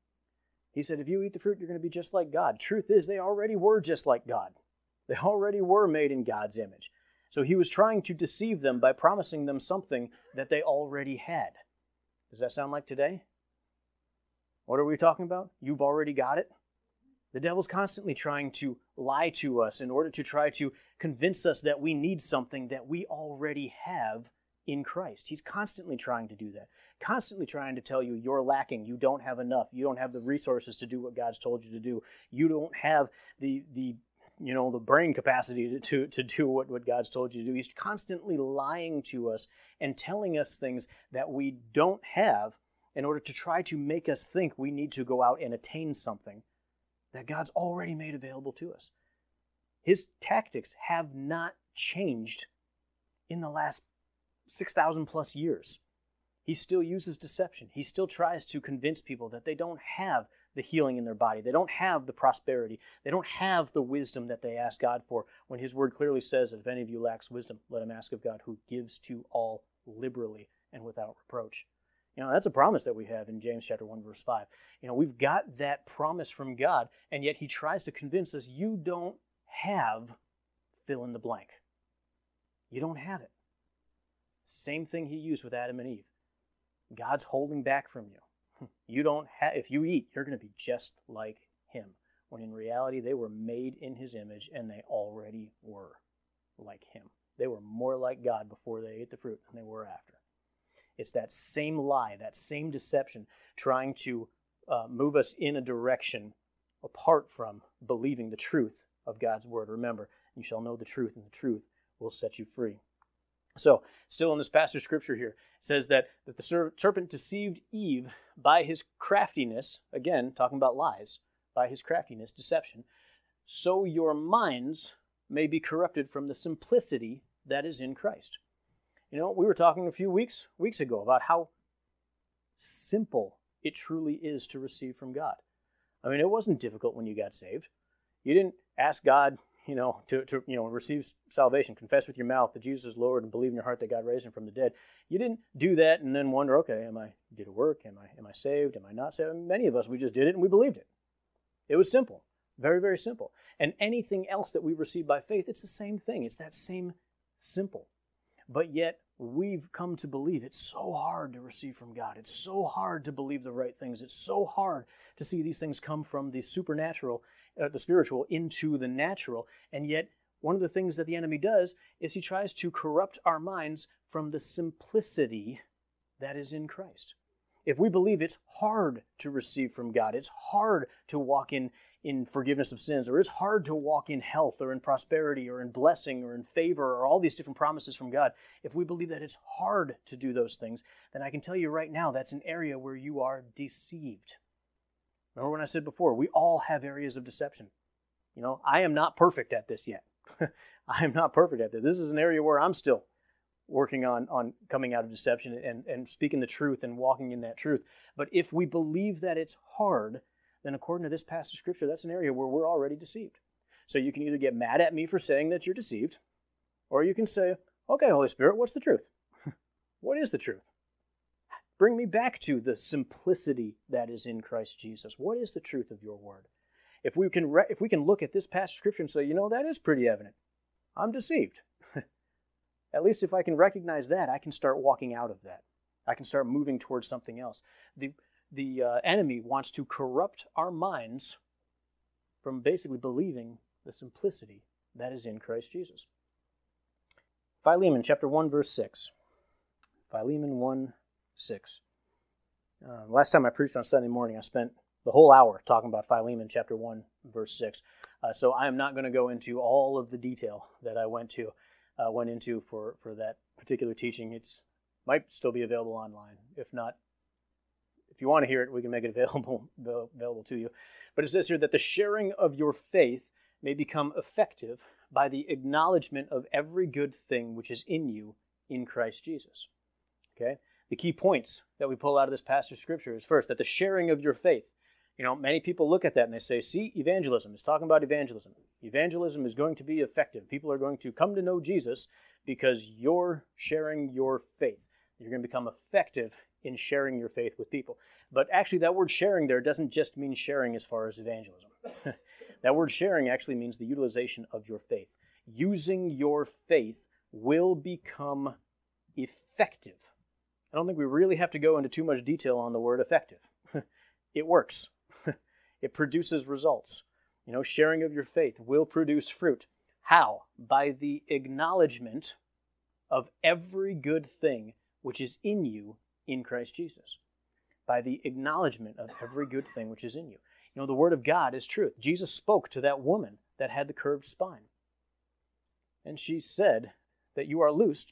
He said, if you eat the fruit, you're going to be just like God. Truth is, they already were just like God. They already were made in God's image. So he was trying to deceive them by promising them something that they already had. Does that sound like today? What are we talking about? You've already got it? The devil's constantly trying to lie to us in order to try to convince us that we need something that we already have in Christ. He's constantly trying to do that. Constantly trying to tell you you're lacking. You don't have enough. You don't have the resources to do what God's told you to do. You don't have the the you know, the brain capacity to, to, to do what, what God's told you to do. He's constantly lying to us and telling us things that we don't have in order to try to make us think we need to go out and attain something that God's already made available to us. His tactics have not changed in the last six thousand plus years. He still uses deception. He still tries to convince people that they don't have the healing in their body. They don't have the prosperity. They don't have the wisdom that they ask God for, when His Word clearly says that if any of you lacks wisdom, let him ask of God, who gives to all liberally and without reproach. You know, that's a promise that we have in James chapter one, verse five. You know, we've got that promise from God, and yet He tries to convince us you don't have fill in the blank. You don't have it. Same thing He used with Adam and Eve. God's holding back from you. You don't have, if you eat, you're going to be just like Him. When in reality, they were made in His image and they already were like Him. They were more like God before they ate the fruit than they were after. It's that same lie, that same deception, trying to uh, move us in a direction apart from believing the truth of God's word. Remember, you shall know the truth, and the truth will set you free. So, still in this passage of Scripture here, it says that, that the serpent deceived Eve by his craftiness, again, talking about lies, by his craftiness, deception, so your minds may be corrupted from the simplicity that is in Christ. You know, we were talking a few weeks weeks ago about how simple it truly is to receive from God. I mean, it wasn't difficult when you got saved. You didn't ask God, you know, to, to you know, receive salvation, confess with your mouth that Jesus is Lord, and believe in your heart that God raised him from the dead. You didn't do that and then wonder, okay, am I, did it work? Am I, am I saved? Am I not saved? Many of us, we just did it and we believed it. It was simple. Very, very simple. And anything else that we receive by faith, it's the same thing. It's that same simple. But yet, we've come to believe it's so hard to receive from God. It's so hard to believe the right things. It's so hard to see these things come from the supernatural, uh, the spiritual, into the natural. And yet, one of the things that the enemy does is he tries to corrupt our minds from the simplicity that is in Christ. If we believe it's hard to receive from God, it's hard to walk in, in forgiveness of sins, or it's hard to walk in health or in prosperity or in blessing or in favor or all these different promises from God, if we believe that it's hard to do those things, then I can tell you right now that's an area where you are deceived. Remember when I said before, we all have areas of deception. You know, I am not perfect at this yet. I am not perfect at this. This is an area where I'm still working on, on coming out of deception and, and speaking the truth and walking in that truth. But if we believe that it's hard, then according to this passage of Scripture, that's an area where we're already deceived. So you can either get mad at me for saying that you're deceived, or you can say, okay, Holy Spirit, what's the truth? What is the truth? Bring me back to the simplicity that is in Christ Jesus. What is the truth of your word? If we can re- if we can look at this passage of Scripture and say, you know, that is pretty evident. I'm deceived. At least if I can recognize that, I can start walking out of that. I can start moving towards something else. The the uh, enemy wants to corrupt our minds from basically believing the simplicity that is in Christ Jesus. Philemon chapter one, verse six. Philemon one, six. Uh, last time I preached on Sunday morning, I spent the whole hour talking about Philemon chapter one, verse six. Uh, so I am not going to go into all of the detail that I went to. Uh, went into for, for that particular teaching. It's might still be available online. If not, if you want to hear it, we can make it available available to you. But it says here that the sharing of your faith may become effective by the acknowledgement of every good thing which is in you in Christ Jesus. Okay? The key points that we pull out of this passage of Scripture is first, that the sharing of your faith. You know, many people look at that and they say, see, evangelism. It's talking about evangelism. Evangelism is going to be effective. People are going to come to know Jesus because you're sharing your faith. You're going to become effective in sharing your faith with people. But actually, that word sharing there doesn't just mean sharing as far as evangelism. That word sharing actually means the utilization of your faith. Using your faith will become effective. I don't think we really have to go into too much detail on the word effective. It works. It produces results. You know, sharing of your faith will produce fruit. How? By the acknowledgement of every good thing which is in you in Christ Jesus. By the acknowledgement of every good thing which is in you. You know, the Word of God is truth. Jesus spoke to that woman that had the curved spine. And she said that you are loosed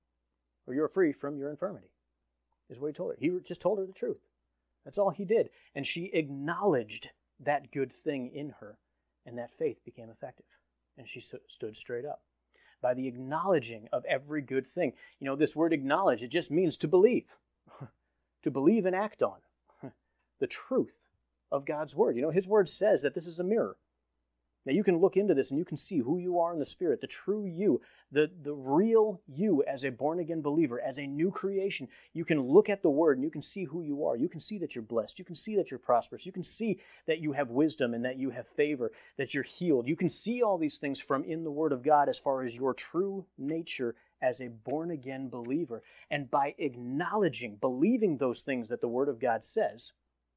or you are free from your infirmity, is what he told her. He just told her the truth. That's all he did. And she acknowledged that good thing in her, and that faith became effective. And she stood straight up. By the acknowledging of every good thing. You know, this word acknowledge, it just means to believe. To believe and act on the truth of God's word. You know, his word says that this is a mirror. Now you can look into this and you can see who you are in the Spirit, the true you, the, the real you as a born-again believer, as a new creation. You can look at the Word and you can see who you are. You can see that you're blessed. You can see that you're prosperous. You can see that you have wisdom and that you have favor, that you're healed. You can see all these things from in the Word of God as far as your true nature as a born-again believer. And by acknowledging, believing those things that the Word of God says,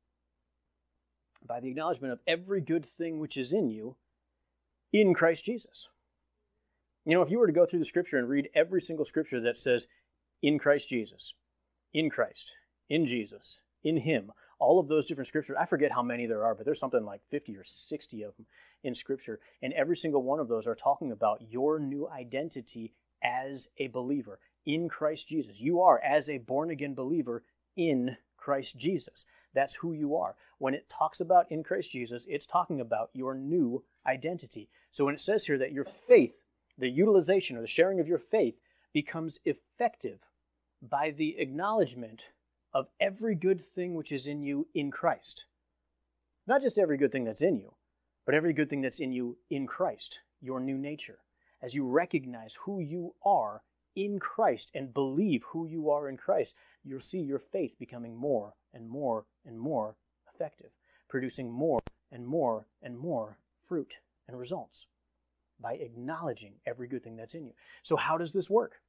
by the acknowledgement of every good thing which is in you, in Christ Jesus. You know, if you were to go through the Scripture and read every single Scripture that says, in Christ Jesus, in Christ, in Jesus, in Him, All of those different scriptures, I forget how many there are, but there's something like fifty or sixty of them in Scripture. And every single one of those are talking about your new identity as a believer in Christ Jesus. You are, as a born-again believer, in Christ Jesus. That's who you are. When it talks about in Christ Jesus, it's talking about your new identity. So when it says here that your faith, the utilization or the sharing of your faith, becomes effective by the acknowledgement of every good thing which is in you in Christ. Not just every good thing that's in you, but every good thing that's in you in Christ, your new nature. As you recognize who you are in Christ and believe who you are in Christ, you'll see your faith becoming more and more and more effective, producing more and more and more fruit and results by acknowledging every good thing that's in you. So how does this work?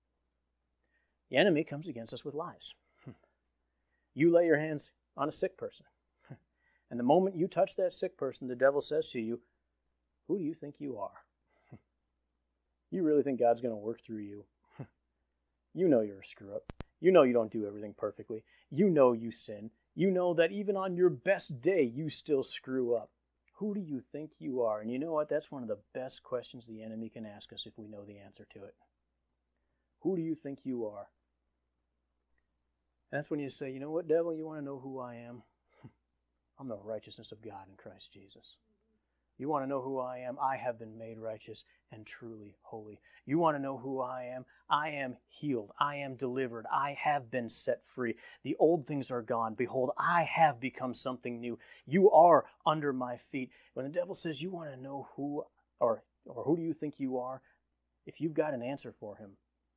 The enemy comes against us with lies. You lay your hands on a sick person, and the moment you touch that sick person, the devil says to you, who do you think you are? You really think God's going to work through you? You know you're a screw-up. You know you don't do everything perfectly. You know you sin. You know that even on your best day, you still screw up. Who do you think you are? And you know what? That's one of the best questions the enemy can ask us if we know the answer to it. Who do you think you are? And that's when you say, you know what, devil, you want to know who I am? I'm the righteousness of God in Christ Jesus. You want to know who I am? I have been made righteous and truly holy. You want to know who I am? I am healed. I am delivered. I have been set free. The old things are gone. Behold, I have become something new. You are under my feet. When the devil says, you want to know who, or, or who do you think you are? If you've got an answer for him,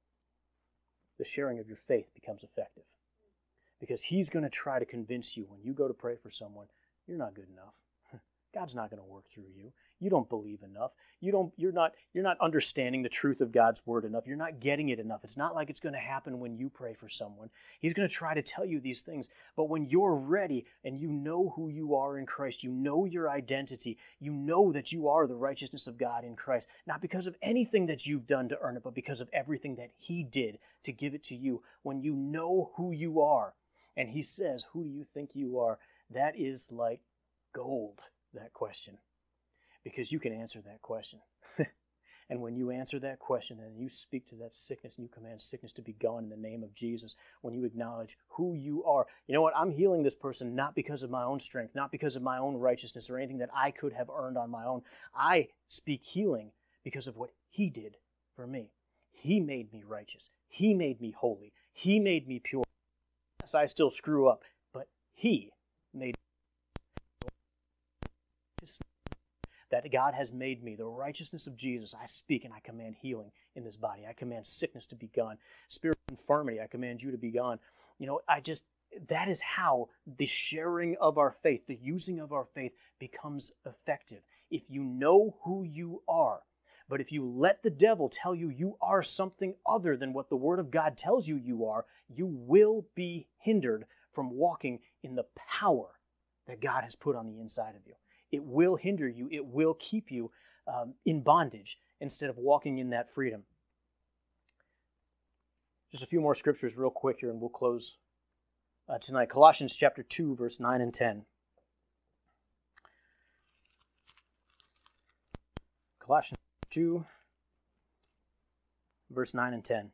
the sharing of your faith becomes effective. Because he's going to try to convince you when you go to pray for someone, you're not good enough. God's not going to work through you. You don't believe enough. You don't, you're not, you're not understanding the truth of God's word enough. You're not getting it enough. It's not like it's going to happen when you pray for someone. He's going to try to tell you these things. But when you're ready and you know who you are in Christ, you know your identity, you know that you are the righteousness of God in Christ, not because of anything that you've done to earn it, but because of everything that he did to give it to you. When you know who you are, and he says, who do you think you are? That is like gold, that question. Because you can answer that question. And when you answer that question and you speak to that sickness and you command sickness to be gone in the name of Jesus, when you acknowledge who you are, you know what? I'm healing this person not because of my own strength, not because of my own righteousness or anything that I could have earned on my own. I speak healing because of what he did for me. He made me righteous. He made me holy. He made me pure. Yes, I still screw up, but he made that God has made me the righteousness of Jesus. I speak and I command healing in this body. I command sickness to be gone. Spirit of infirmity, I command you to be gone. You know, I just, that is how the sharing of our faith, the using of our faith becomes effective. If you know who you are, but if you let the devil tell you you are something other than what the Word of God tells you you are, you will be hindered from walking in the power that God has put on the inside of you. It will hinder you. It will keep you um, in bondage instead of walking in that freedom. Just a few more scriptures real quick here and we'll close uh, tonight. Colossians chapter two, verse nine and ten. Colossians two, verse nine and ten.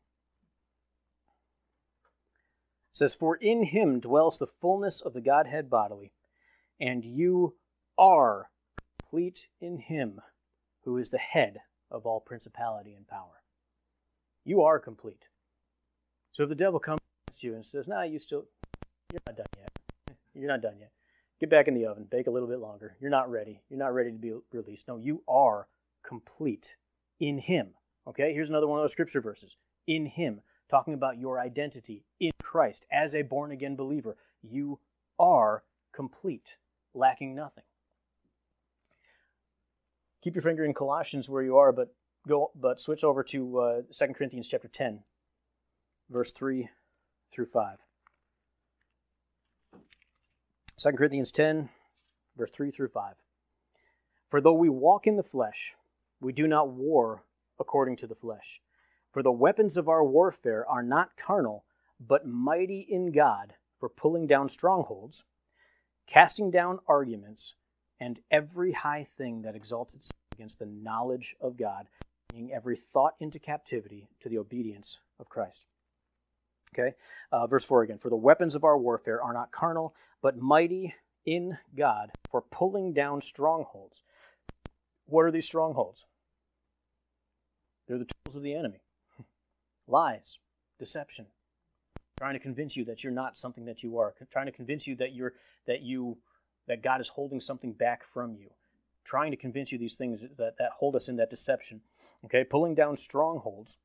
It says, for in him dwells the fullness of the Godhead bodily, and you are complete in him who is the head of all principality and power. You are complete. So if the devil comes to you and says, nah, you still, you're not done yet. You're not done yet. Get back in the oven. Bake a little bit longer. You're not ready. You're not ready to be released. No, you are complete in him. Okay, here's another one of those scripture verses. In him, talking about your identity in Christ as a born-again believer. You are complete, lacking nothing. Keep your finger in Colossians where you are, but go, but switch over to uh, Second Corinthians chapter ten, verse three through five. Second Corinthians ten, verse three through five. For though we walk in the flesh, we do not war according to the flesh. For the weapons of our warfare are not carnal, but mighty in God for pulling down strongholds, casting down arguments and every high thing that exalts itself against the knowledge of God, bringing every thought into captivity to the obedience of Christ. Okay, uh, verse four again. For the weapons of our warfare are not carnal, but mighty in God for pulling down strongholds. What are these strongholds? They're the tools of the enemy. Lies, deception, trying to convince you that you're not something that you are, trying to convince you that you're that you that God is holding something back from you, trying to convince you these things that, that hold us in that deception. Okay, pulling down strongholds.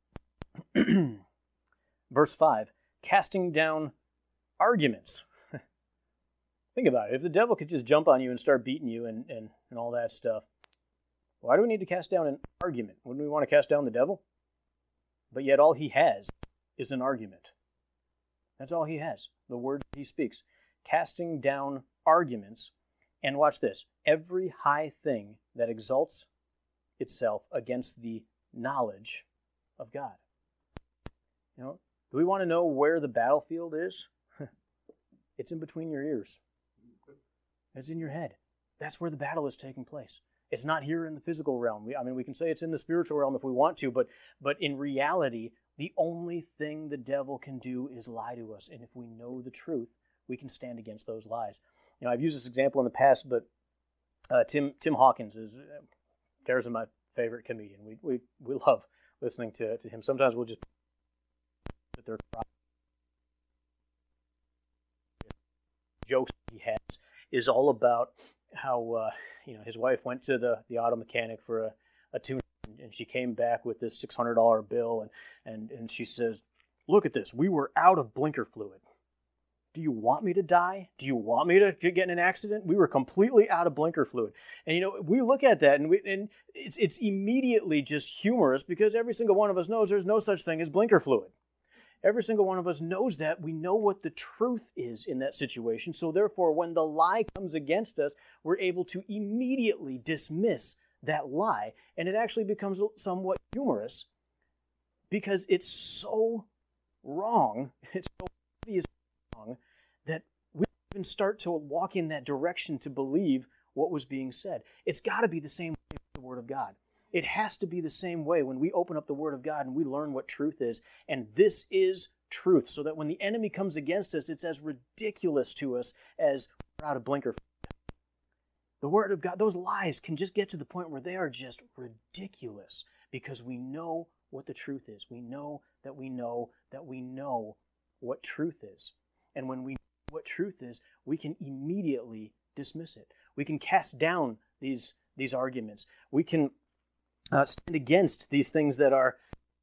Verse five, casting down arguments. Think about it. If the devil could just jump on you and start beating you and, and, and all that stuff, why do we need to cast down an argument? Wouldn't we want to cast down the devil? But yet all he has is an argument. That's all he has, the word he speaks. Casting down arguments, and watch this, every high thing that exalts itself against the knowledge of God. You know, do we want to know where the battlefield is? It's in between your ears. It's in your head. That's where the battle is taking place. It's not here in the physical realm. We, I mean, we can say it's in the spiritual realm if we want to, but but in reality, the only thing the devil can do is lie to us. And if we know the truth, we can stand against those lies. You know, I've used this example in the past, but uh, Tim Tim Hawkins is uh, there's my favorite comedian. We we we love listening to, to him. Sometimes we'll just sit there. Jokes he has is all about how uh, you know his wife went to the, the auto mechanic for a, a tune, and she came back with this six hundred dollar bill, and, and, and she says, "Look at this, we were out of blinker fluid. Do you want me to die? Do you want me to get in an accident? We were completely out of blinker fluid." And you know, we look at that, and we and it's it's immediately just humorous because every single one of us knows there's no such thing as blinker fluid. Every single one of us knows that. We know what the truth is in that situation. So therefore, when the lie comes against us, we're able to immediately dismiss that lie. And it actually becomes somewhat humorous because it's so wrong, it's so obviously wrong, that we even start to walk in that direction to believe what was being said. It's got to be the same way with the Word of God. It has to be the same way when we open up the Word of God and we learn what truth is. And this is truth, so that when the enemy comes against us, it's as ridiculous to us as we're out of blinker. The Word of God, those lies can just get to the point where they are just ridiculous because we know what the truth is. We know that we know that we know what truth is. And when we know what truth is, we can immediately dismiss it. We can cast down these, these arguments. We can Uh, stand against these things that are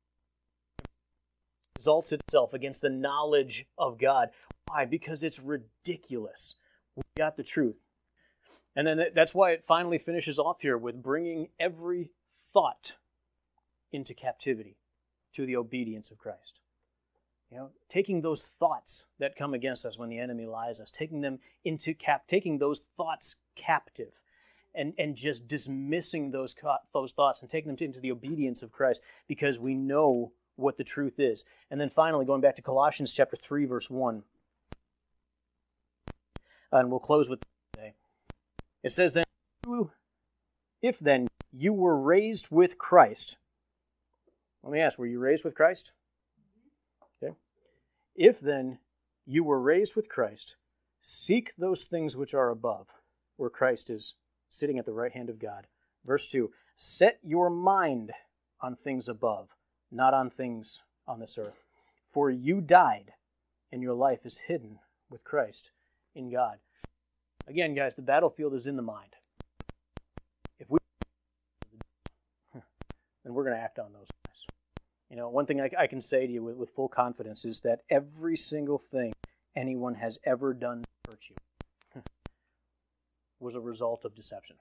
exalts itself against the knowledge of God. Why? Because it's ridiculous. We got the truth. And then that's why it finally finishes off here with bringing every thought into captivity to the obedience of Christ. You know, taking those thoughts that come against us when the enemy lies us, taking them into cap, taking those thoughts captive. And, and just dismissing those those thoughts and taking them into the obedience of Christ because we know what the truth is. And then finally, going back to Colossians chapter three, verse one. And we'll close with today. It says, "Then, if then you were raised with Christ." Let me ask, were you raised with Christ? Okay. "If then you were raised with Christ, seek those things which are above, where Christ is sitting at the right hand of God." Verse two, "Set your mind on things above, not on things on this earth. For you died, and your life is hidden with Christ in God." Again, guys, the battlefield is in the mind. If we, then we're going to act on those things. You know, one thing I, I can say to you with, with full confidence is that every single thing anyone has ever done to hurt you was a result of deception.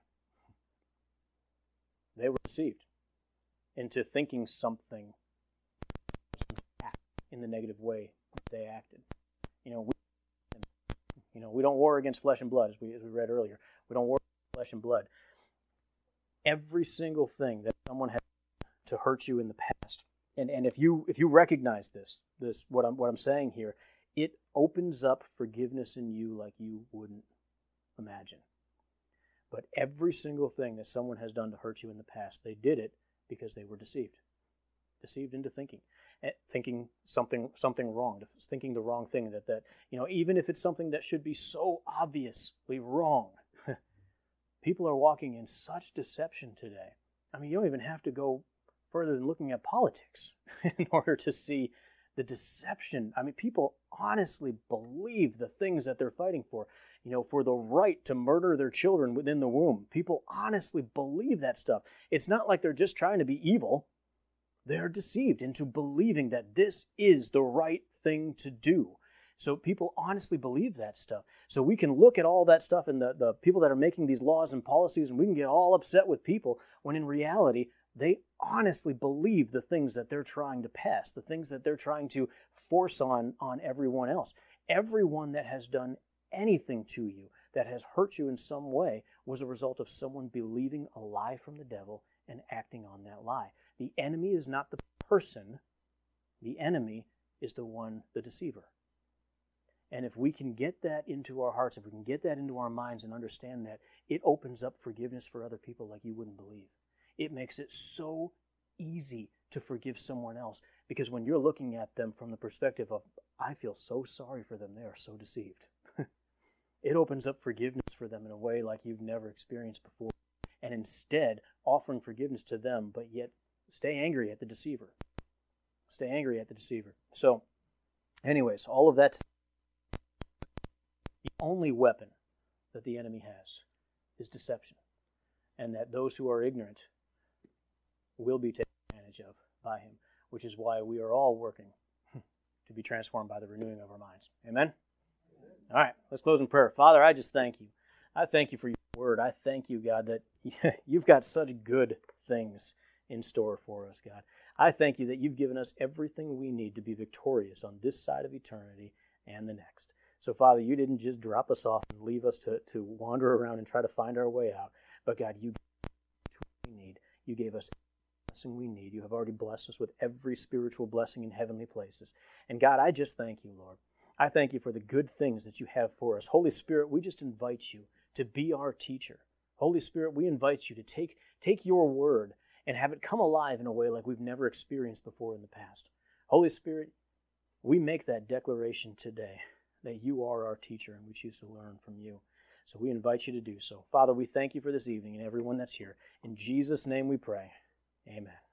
They were deceived into thinking something in the negative way they acted. You know, we, you know, we don't war against flesh and blood, as we, as we read earlier. We don't war against flesh and blood. Every single thing that someone has to hurt you in the past, and, and if you if you recognize this, this what I'm what I'm saying here, it opens up forgiveness in you like you wouldn't imagine. But every single thing that someone has done to hurt you in the past, they did it because they were deceived. Deceived into thinking. Thinking something something wrong, thinking the wrong thing, that, that you know, even if it's something that should be so obviously wrong. People are walking in such deception today. I mean, you don't even have to go further than looking at politics in order to see the deception. I mean, people honestly believe the things that they're fighting for. You know, for the right to murder their children within the womb. People honestly believe that stuff. It's not like they're just trying to be evil. They're deceived into believing that this is the right thing to do. So people honestly believe that stuff. So we can look at all that stuff and the, the people that are making these laws and policies, and we can get all upset with people when in reality, they honestly believe the things that they're trying to pass, the things that they're trying to force on, on everyone else. Everyone that has done anything to you, that has hurt you in some way, was a result of someone believing a lie from the devil and acting on that lie. The enemy is not the person. The enemy is the one, the deceiver. And if we can get that into our hearts, if we can get that into our minds and understand that, it opens up forgiveness for other people like you wouldn't believe. It makes it so easy to forgive someone else, because when you're looking at them from the perspective of, I feel so sorry for them, they are so deceived. It opens up forgiveness for them in a way like you've never experienced before. And instead, offering forgiveness to them, but yet stay angry at the deceiver. Stay angry at the deceiver. So, anyways, all of that, the only weapon that the enemy has is deception. And that those who are ignorant will be taken advantage of by him, which is why we are all working to be transformed by the renewing of our minds. Amen? All right, let's close in prayer. Father, I just thank you. I thank you for your word. I thank you, God, that you've got such good things in store for us, God. I thank you that you've given us everything we need to be victorious on this side of eternity and the next. So, Father, you didn't just drop us off and leave us to, to wander around and try to find our way out. But, God, you gave us what we need. You gave us every blessing we need. You have already blessed us with every spiritual blessing in heavenly places. And, God, I just thank you, Lord. I thank you for the good things that you have for us. Holy Spirit, we just invite you to be our teacher. Holy Spirit, we invite you to take, take your word and have it come alive in a way like we've never experienced before in the past. Holy Spirit, we make that declaration today that you are our teacher and we choose to learn from you. So we invite you to do so. Father, we thank you for this evening and everyone that's here. In Jesus' name we pray. Amen.